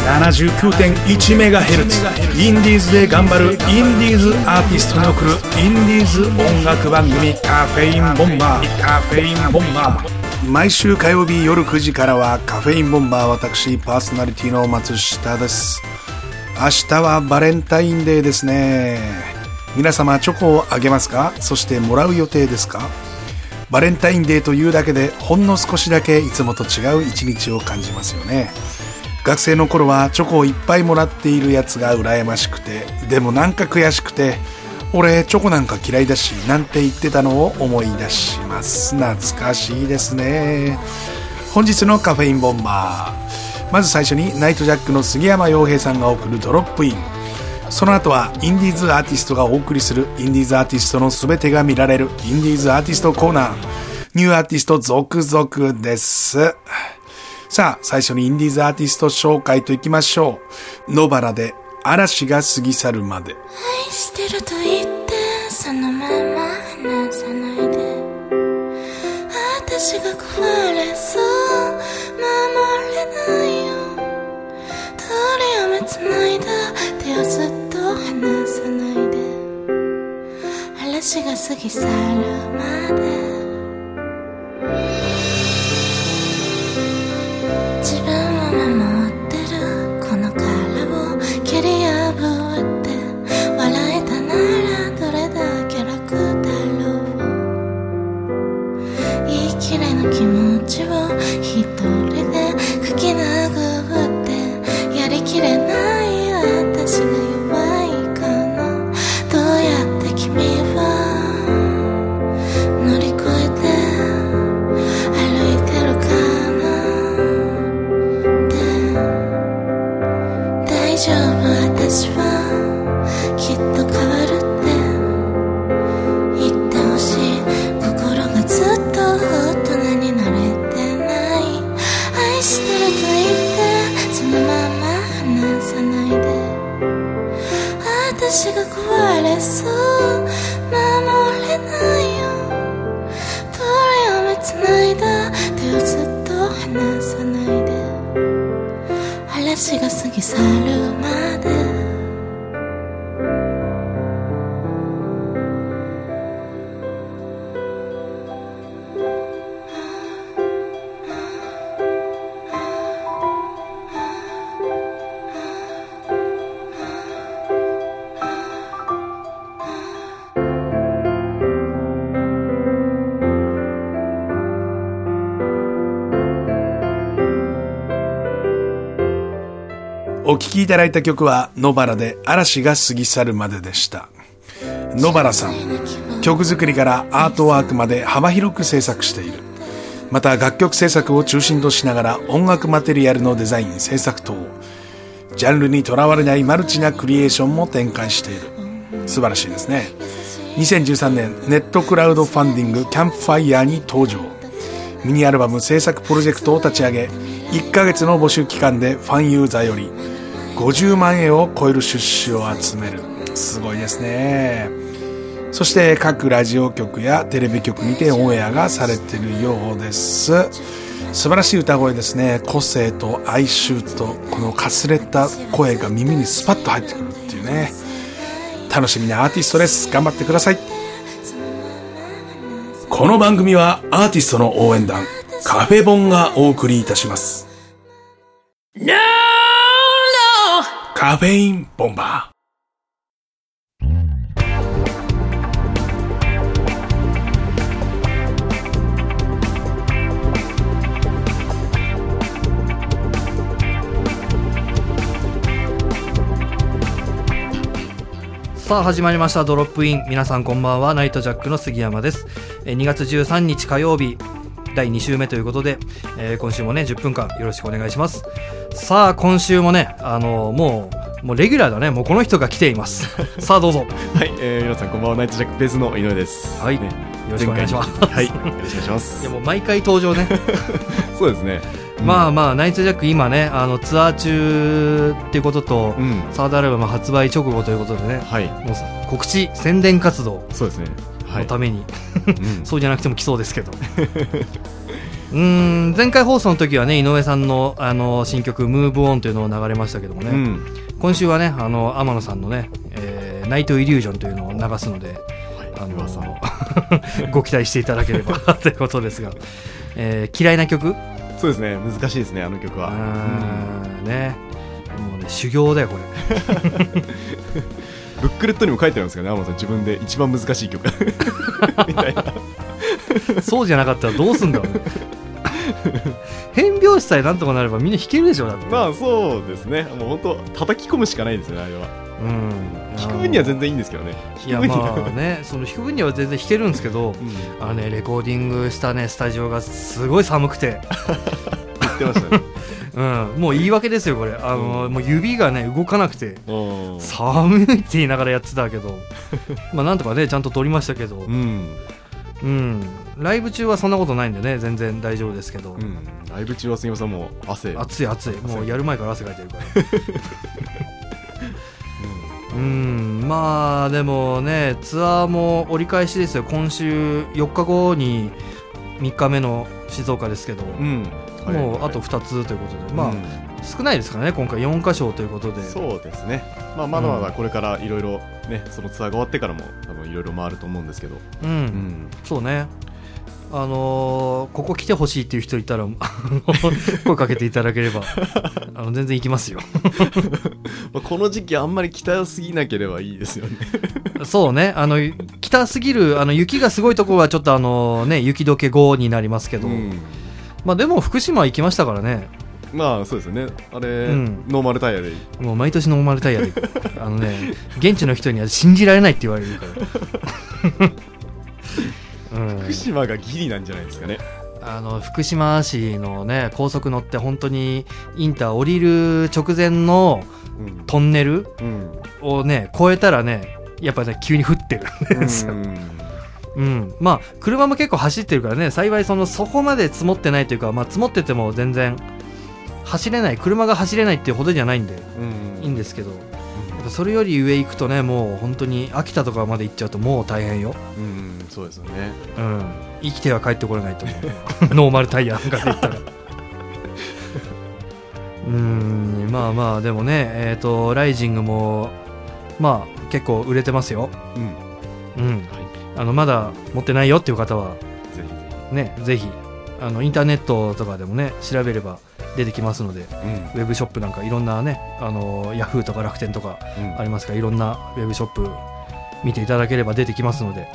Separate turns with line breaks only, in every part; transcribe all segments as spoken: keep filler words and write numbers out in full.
ななじゅうきゅうてんいちメガヘルツ インディーズで頑張るインディーズアーティストに送るインディーズ音楽番組カフェインボンバーカフェインボンバー毎週火曜日夜くじからはカフェインボンバー、私パーソナリティの松下です。明日はバレンタインデーですね。皆様チョコをあげますか？そしてもらう予定ですか？バレンタインデーというだけでほんの少しだけいつもと違う一日を感じますよね。学生の頃はチョコをいっぱいもらっているやつが羨ましくて、でもなんか悔しくて、俺チョコなんか嫌いだしなんて言ってたのを思い出します。懐かしいですね。本日のカフェインボンバー、まず最初にナイトジャックの杉山洋平さんが送るドロップイン、その後はインディーズアーティストがお送りするインディーズアーティストの全てが見られるインディーズアーティストコーナー、ニューアーティスト続々です。さあ最初にインディーズアーティスト紹介といきましょう。野原で嵐が過ぎ去るまで。
愛してると言ってそのまま離さないで、私が壊れそう守れないよ、鳥を目つないだ手をずっと離さないで、嵐が過ぎ去るまで。自分を守ってるこの殻を蹴り破って笑えたならどれだけ楽だろう、言い切れぬ気持ちを一人で書き殴ってやりきれない私が弱いかな、どうやって君は乗り越えて歩いてるかな、大丈夫私はきっと変わるって言ってほしい、心がずっと大人になれてない、愛してると言ってそのまま離さないで、私が壊れそう守れないよ、鳥を目つないだ手をずっと離さないで、嵐が過ぎ去るまで。
お聴きいただいた曲は野原で嵐が過ぎ去るまででした。野原さん、曲作りからアートワークまで幅広く制作している。また楽曲制作を中心としながら音楽マテリアルのデザイン制作等、ジャンルにとらわれないマルチなクリエーションも展開している。素晴らしいですね。にせんじゅうさんねんネットクラウドファンディングキャンプファイヤーに登場。ミニアルバム制作プロジェクトを立ち上げ、いっかげつの募集期間でファンユーザーよりごじゅうまんえんを超える出資を集める。すごいですね。そして各ラジオ局やテレビ局にてオンエアがされているようです。素晴らしい歌声ですね。個性と哀愁とこのかすれた声が耳にスパッと入ってくるっていうね、楽しみなアーティストです。頑張ってください。この番組はアーティストの応援団カフェボンがお送りいたします。
No!
カフェインボンバー。
さあ始まりましたドロップイン。皆さんこんばんは、ナイトジャックの杉山です。にがつじゅうさんにち火曜日だいに週目ということで、えー、今週もねじゅっぷんかんよろしくお願いします。さあ今週もね、あのー、もうもうレギュラーだね。もうこの人が来ていますさあどうぞ。
はい、えー、皆さんこんばんは、ナイトジャックベースの井上です。
はい、
ね、
よろしくお願いします。
はい、よろしくお願いします。
いやもう毎回登場ね
そうですね、うん、
まあまあナイトジャック今ね、あのツアー中っていうことと、うん、サードアルバム発売直後ということでね、はい、もう告知宣伝活動のために、はい、そうじゃなくても来そうですけどうーん前回放送の時はね井上さんの、あの新曲「ムーブオン」というのを流れましたけどもね、うん、今週はねあの天野さんのね、えー「ナイトイリュージョン」というのを流すので、はい、あのご期待していただければということですが、えー、嫌いな曲？
そうですね、難しいですね、あの曲は。
うんね、もうね修行だよこれ
ブックレットにも書いてあるんですけどね、天野さん自分で一番難しい曲みたいな
そうじゃなかったらどうすんだろうね変拍子さえなんとかなればみんな弾けるでしょ。だって
まあそうですね、もう本当叩き込むしかないですよね、あれは。うん、弾く分には全然いいんですけどね。
いやまあね、その弾く分には全然弾けるんですけど、うん、あのねレコーディングしたねスタジオがすごい寒くて
言ってましたね
うん、もう言い訳ですよこれ。あの、うん、もう指がね動かなくて寒いって言いながらやってたけどまあなんとかねちゃんと撮りましたけど、うんうん、ライブ中はそんなことないんでね全然大丈夫ですけど、うん、
ライブ中は杉山さんも汗
熱い熱いもうやる前から汗かいてるからうん、うんまあでもねツアーも折り返しですよ。今週よっかごにみっかめの静岡ですけど、うんもうあとふたつということで、まあ、うん、少ないですからね今回よんかしょということで。
そうですね、まあ、まだまだこれからいろいろねそのツアーが終わってからも多分いろいろ回ると思うんですけど、
うんうん、そうね、あのー、ここ来てほしいっていう人いたら声かけていただければあの全然行きますよ
この時期あんまり北すぎなければいいですよね
そうね、あの北すぎるあの雪がすごいところはちょっとあの、ね、雪解け後になりますけど、うんまあ、でも福島行きましたからね。
まあそうですよねあれ、うん、ノーマルタイヤで
もう毎年ノーマルタイヤであのね現地の人には信じられないって言われるから、
うん、福島がギリなんじゃないですかね。
あの福島市のね高速乗って本当にインター降りる直前のトンネルをね越えたらねやっぱね急に降ってるんですよ。うんうん、まあ車も結構走ってるからね幸い そのそこまで積もってないというか、まあ、積もってても全然走れない車が走れないっていうほどじゃないんで、うん、いいんですけど、うん、それより上行くとねもう本当に秋田とかまで行っちゃうともう大変よ、
うん、そうですよね、
うん、生きては帰ってこれないと思うノーマルタイヤなんかで言ったらうんまあまあでもねえっ、ー、とライジングもまあ結構売れてますよ。うん、うんはいあのまだ持ってないよっていう方はぜひねぜひあのインターネットとかでもね調べれば出てきますので、うん、ウェブショップなんかいろんなねあのヤフーとか楽天とかありますから、うん、いろんなウェブショップ見ていただければ出てきますので、はい、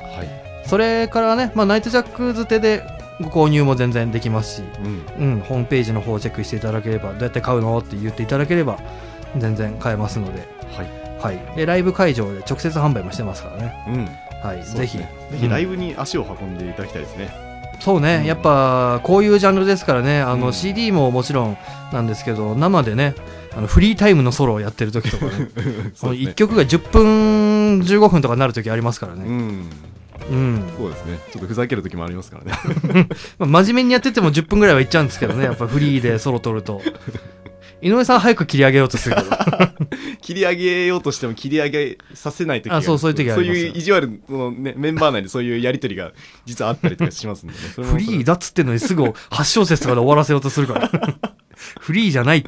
それからね、まあ、ナイトジャック捨てでご購入も全然できますし、うんうん、ホームページの方をチェックしていただければどうやって買うのって言っていただければ全然買えますので、はいはい、でライブ会場で直接販売もしてますからね、うんはい、ぜひ、
ぜひライブに足を運んでいただきたいですね。
うん、そうね、うん、やっぱこういうジャンルですからねあの、うん、シーディー ももちろんなんですけど生でねあのフリータイムのソロをやってる時とかねそのいっきょくがじゅっぷんじゅうごふんとかになる時ありますからね。うん
うん、そうですねちょっとふざける時もありますからね
まあ真面目にやっててもじゅっぷんぐらいはいっちゃうんですけどねやっぱフリーでソロ取ると井上さん早く切り上げようとする
切り上げようとしても切り上げさせない時がある。
そうそういう時があります。
そういう意地悪その、ね、メンバー内でそういうやり取りが実はあったりとかしますんで、ね、それもそれ
フリーだっつってんのにすぐはち小節とかで終わらせようとするからフリーじゃないって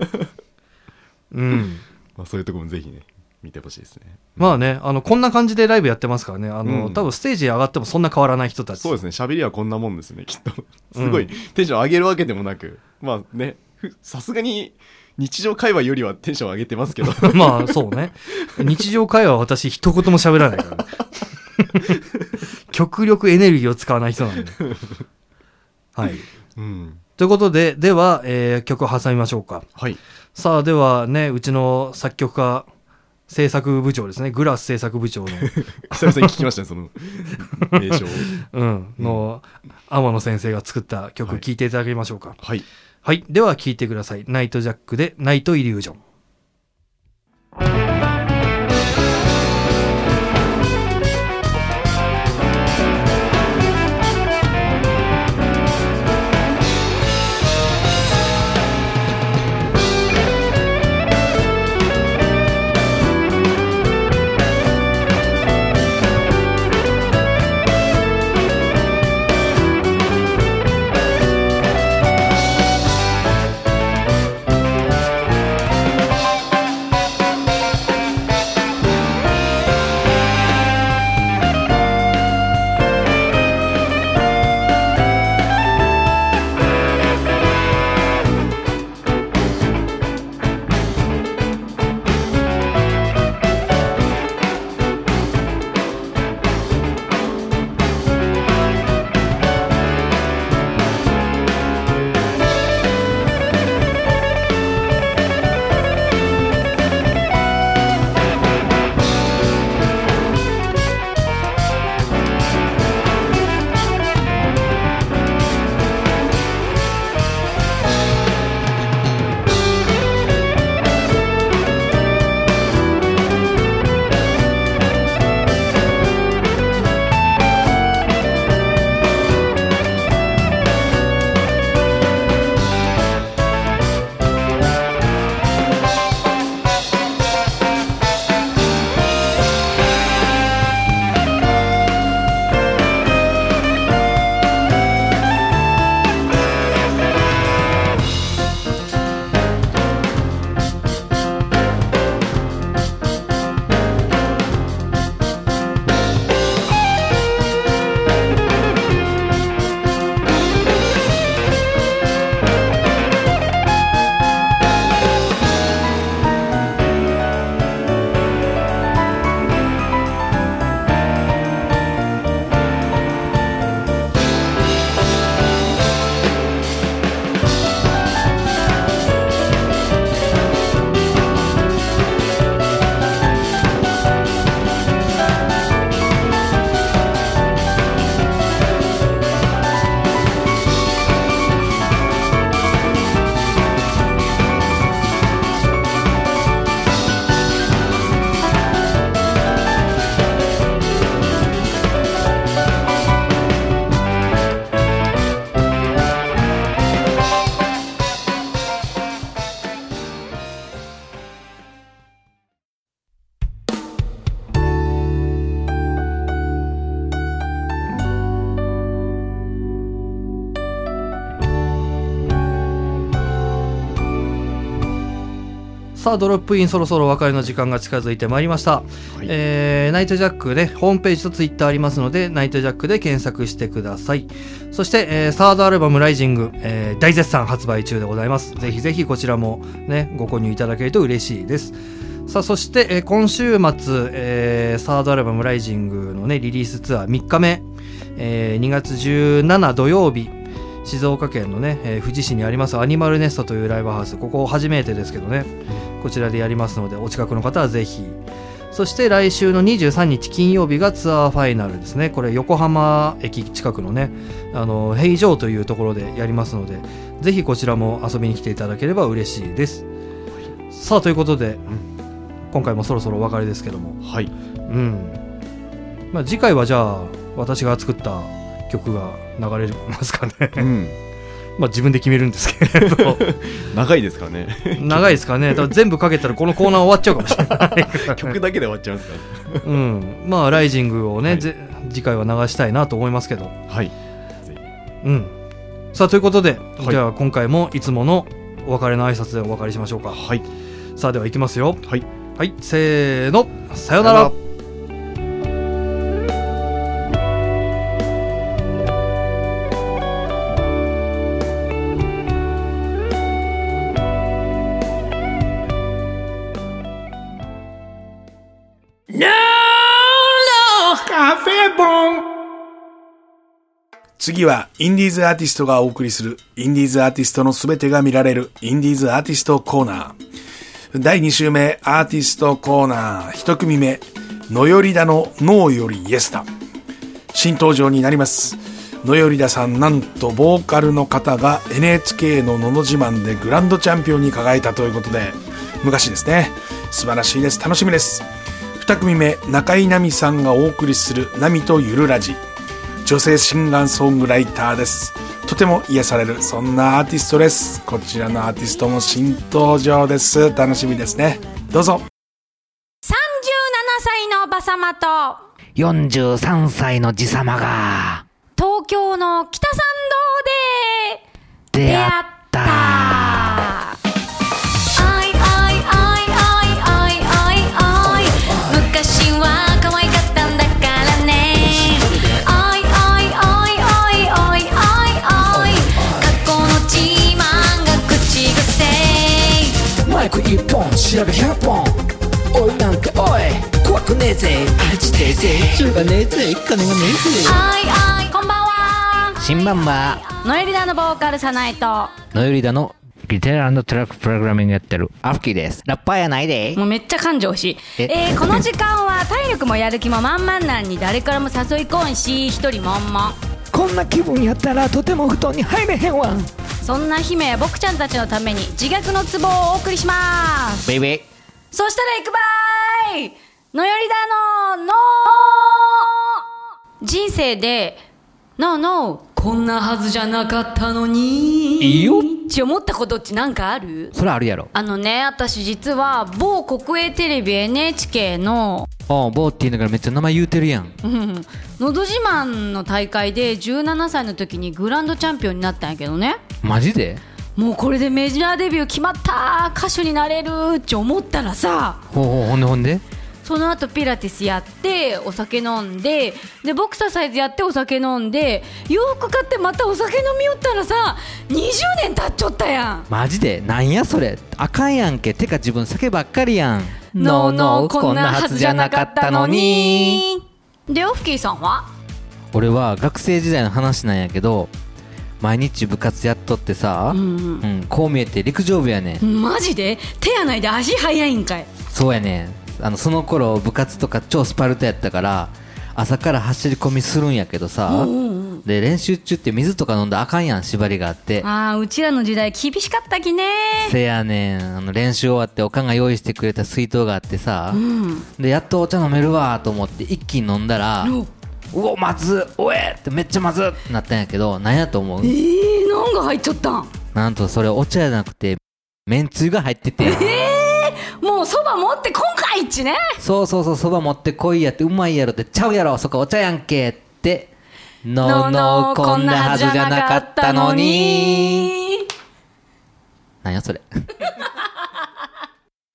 うん
まあ、そういうところもぜひね見てほしいですね。
まあねあのこんな感じでライブやってますからねあの、うん、多分ステージ上がってもそんな変わらない人たち。
そうですね喋りはこんなもんですねきっとすごいテンション上げるわけでもなく、うん、まあねさすがに日常会話よりはテンション上げてますけど
まあそうね日常会話は私一言も喋らないから、ね、極力エネルギーを使わない人なんではい、うん、ということででは、えー、曲を挟みましょうか。はいさあではねうちの作曲家制作部長ですねグラス制作部長の
久々に聞きましたねその名称
うんの、うん、天野先生が作った曲聴いていただきましょうか。はいはい、では聴いてください。ナイトジャックでナイトイリュージョン。 さあドロップインそろそろお別れの時間が近づいてまいりました、はい、えー、ナイトジャックねホームページとツイッターありますのでナイトジャックで検索してください。そして、えー、サードアルバムライジング、えー、大絶賛発売中でございます。ぜひぜひこちらもねご購入いただけると嬉しいです。さあそして、えー、今週末、えー、サードアルバムライジングのねリリースツアーみっかめ、えー、にがつじゅうしちにち土曜日静岡県のね、えー、富士市にありますアニマルネストというライブハウス、ここ初めてですけどねこちらでやりますのでお近くの方はぜひ。そして来週のにじゅうさんにち金曜日がツアーファイナルですね。これ横浜駅近くのねあの平城というところでやりますのでぜひこちらも遊びに来ていただければ嬉しいです、はい、さあということで、うん、今回もそろそろお別れですけども、
はい、うん、
まあ、次回はじゃあ私が作った曲が流れますかね、うん、まあ自分で決めるんですけれど
長いですかね
長いですかね。だから全部かけたらこのコーナー終わっちゃうかもしれない
曲だけで終わっちゃうんですかね
うん、まあライジングをね、はい、次回は流したいなと思いますけど、
はい、
うん、さあということで、はい、じゃあ今回もいつものお別れの挨拶でお別れしましょうか。
はい、
さあではいきますよ。
はい、
はい、せーの、さよなら。
カフェボン。次はインディーズアーティストがお送りするインディーズアーティストのすべてが見られるインディーズアーティストコーナー。だいに週目アーティストコーナーいち組目、のよりだのノーよりイエスだ。新登場になります。のよりださん、なんとボーカルの方が エヌエイチケー ののの自慢でグランドチャンピオンに輝いたということで、昔ですね。素晴らしいです。楽しみです。に組目、中井奈美さんがお送りするナミとゆるラジ。女性シンガーソングライターです。とても癒されるそんなアーティストです。こちらのアーティストも新登場です。楽しみですね。どうぞ。
さんじゅうななさいのバサマと
よんじゅうさんさいのじさまが
東京の北参道で
出会った。
一本白髪ひゃっぽん、おいなんておい怖くねえぜ、あいちてえぜ、しょうがねえぜ、金がねえぜ。
あいあいこんばんは。
新バンバ
ーノエリダのボーカルサナイと
ノエリダのギター&トラックプログラミングやってるアフキーです。ラッパーやないで。
もうめっちゃ感情しい。ええー、この時間は体力もやる気も満々なんに誰からも誘いこんし一人もんもん。
こんな気分やったらとても布団に入れへんわ。
そんな姫や僕ちゃんたちのために自虐のツボをお送りします。
ベイベー。
そしたら行くばーい。のよりだのの人生でノーノーこんなはずじゃなかったのに
いいよ
って思ったことってなんかある？
それあるやろ。
あのね、私実は某国営テレビ エヌエイチケー の
ああ某って言いながらめっちゃ名前言うてるやん
のど自慢の大会でじゅうななさいの時にグランドチャンピオンになったんやけどね。
マジで？
もうこれでメジャーデビュー決まった、歌手になれるって思ったらさ、
ほうほう、ほんでほんで
その後ピラティスやってお酒飲んで、でボクササイズやってお酒飲んで洋服買ってまたお酒飲みよったらさにじゅうねん経っちゃったやん。
マジで？なんやそれ、あかんやんけ。てか自分酒ばっかりやん。
ノーノーこんなはずじゃなかったのに。でオフキーさんは？
俺は学生時代の話なんやけど、毎日部活やっとってさ、うん、うんうん、こう見えて陸上部やね
ん。マジで？手やないで足速いんかい。
そうやねん。あのその頃部活とか超スパルタやったから朝から走り込みするんやけどさ、うんうん、で練習中って水とか飲んだらあかんやん、縛りがあって。
ああ、うちらの時代厳しかったきね。
せやねん。あの練習終わっておかんが用意してくれた水筒があってさ、うん、でやっとお茶飲めるわと思って一気に飲んだら、うおまずおえってめっちゃまずってなったんやけど、なんやと思う？
えー、なんが入っちゃったん？
なんとそれお茶じゃなくてめんつゆが入ってて、
えー、もうそば持ってこんかいっちね。
そうそうそう、そば持ってこいやって、うまいやろってちゃうやろ、そこお茶やんけって。ノーノーこんなはずじゃなかったのに。なんやそれ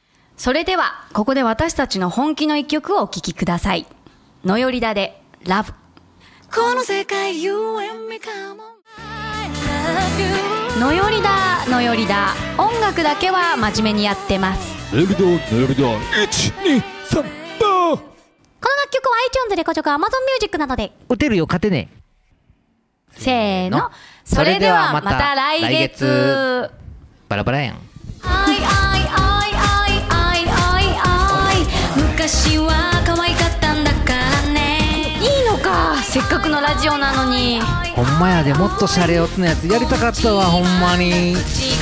それではここで私たちの本気の一曲をお聴きください。のよりだでラブ。
この世界 You and me come on I love you
のよりだのよりだ、音楽だけは真面目にやってます。
のよりだのよりだいちにさんば
この楽曲は iTunes レコチョク Amazon Music などで
打てるよ勝てね
せーの、それではまた来月。
バラバラやん。
あいあいあいあいあいあいあい、昔は可愛かったんだからね。いいのか、せっかくのラジオなのに。
ほんまやで、もっとシャレオツのやつやりたかったわ、ほんまに。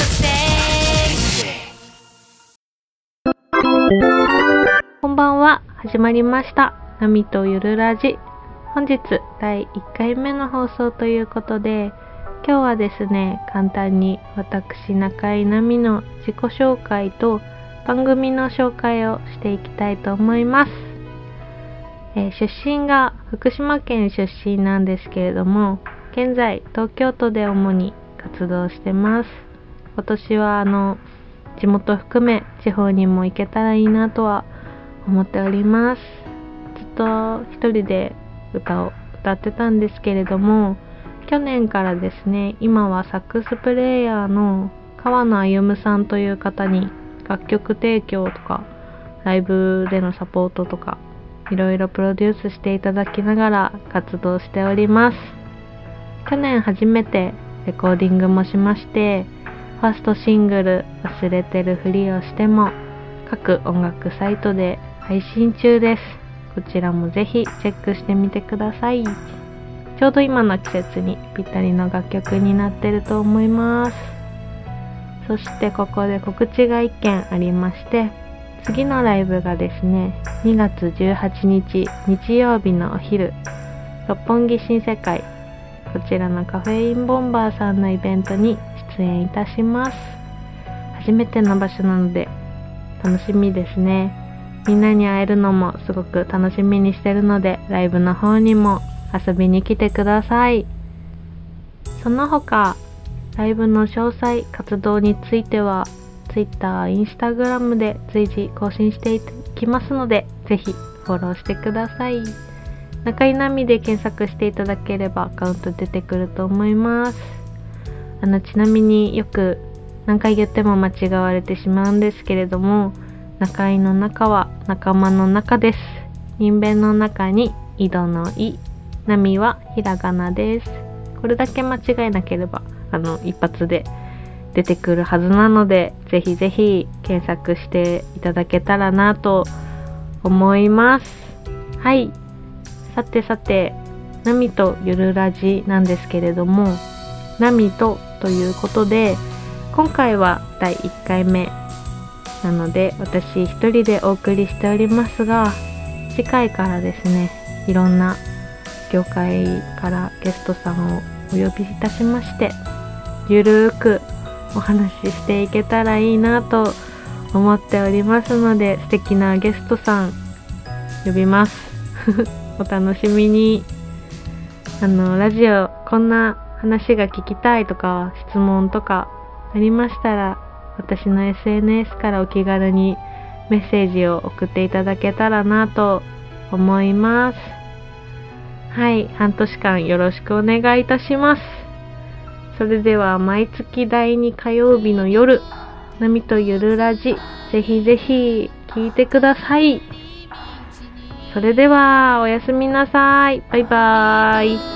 こんばんは、始まりましたナミとゆるラジ。本日だいいっかいめの放送ということで、今日はですね、簡単に私中井ナミの自己紹介と番組の紹介をしていきたいと思います。えー、出身が福島県出身なんですけれども、現在東京都で主に活動してます。今年はあの地元含め地方にも行けたらいいなとは思っております。ずっと一人で歌を歌ってたんですけれども、去年からですね、今はサックスプレイヤーの川野歩さんという方に楽曲提供とかライブでのサポートとかいろいろプロデュースしていただきながら活動しております。去年初めてレコーディングもしまして、ファーストシングル忘れてるふりをしても各音楽サイトで配信中です。こちらもぜひチェックしてみてください。ちょうど今の季節にぴったりの楽曲になってると思います。そしてここで告知がいっけんありまして、次のライブがですね、にがつじゅうはちにち日曜日のお昼、六本木新世界、こちらのカフェインボンバーさんのイベントに出演いたします。初めての場所なので楽しみですね。みんなに会えるのもすごく楽しみにしてるので、ライブの方にも遊びに来てください。その他ライブの詳細、活動については Twitter、Instagram で随時更新していきますので、ぜひフォローしてください。中井奈美で検索していただければアカウント出てくると思います。あのちなみによく何回言っても間違われてしまうんですけれども、中井の中は仲間の中です。人弁の中に井戸の井、奈美はひらがなです。これだけ間違えなければあの一発で出てくるはずなので、ぜひぜひ検索していただけたらなと思います。はい、さてさて、ナミとゆるラジなんですけれども、ナミとということで、今回はだいいっかいめなので私一人でお送りしておりますが、次回からですね、いろんな業界からゲストさんをお呼びいたしまして、ゆるーくお話ししていけたらいいなと思っておりますので、素敵なゲストさん呼びますお楽しみに。あのラジオこんな話が聞きたいとか質問とかありましたら、私の エスエヌエス からお気軽にメッセージを送っていただけたらなと思います。はい、半年間よろしくお願いいたします。それでは毎月だいに火曜日の夜、ナミとゆるラジ、ぜひぜひ聞いてください。それではおやすみなさい。バイバーイ。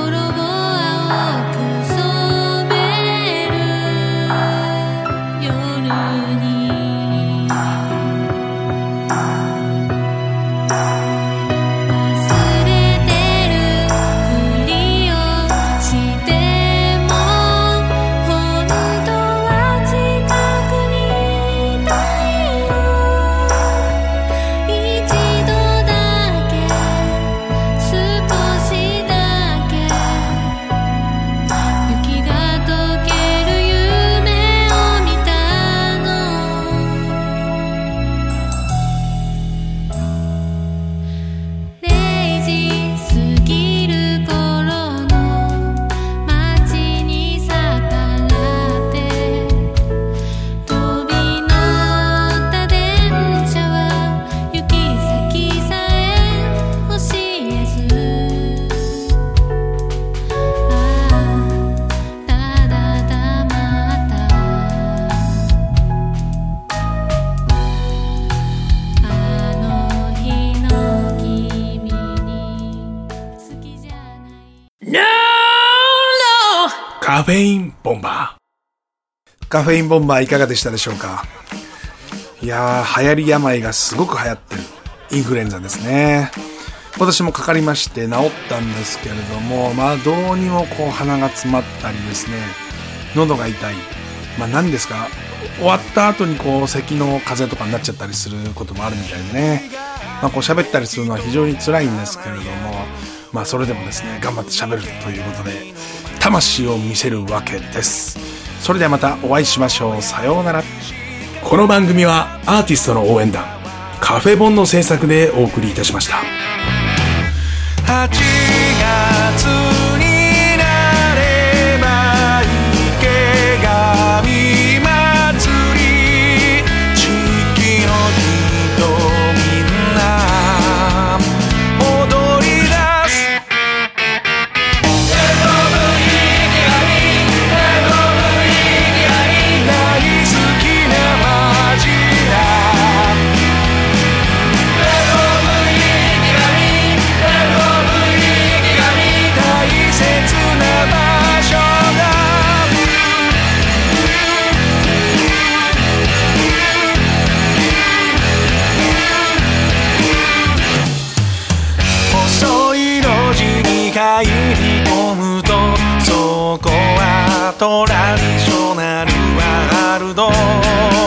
夜
カフェインボンバー。カフェインボンバーいかがでしたでしょうか。いやー、流行り病がすごく流行ってるインフルエンザですね。私もかかりまして治ったんですけれども、まあどうにもこう鼻が詰まったりですね、喉が痛い、まあ何ですか、終わった後にこう咳の風邪とかになっちゃったりすることもあるみたいでね、まあこう喋ったりするのは非常に辛いんですけれども、まあそれでもですね頑張って喋るということで魂を見せるわけです。それではまたお会いしましょう。さようなら。この番組はアーティストの応援団カフェボンの制作でお送りいたしました。はちがつになれば池上祭り、地域の人みんな踊り出す。大好きな街だ。大切な場所だ。細い路地に入り込むと、そこはトラディショナルワールド。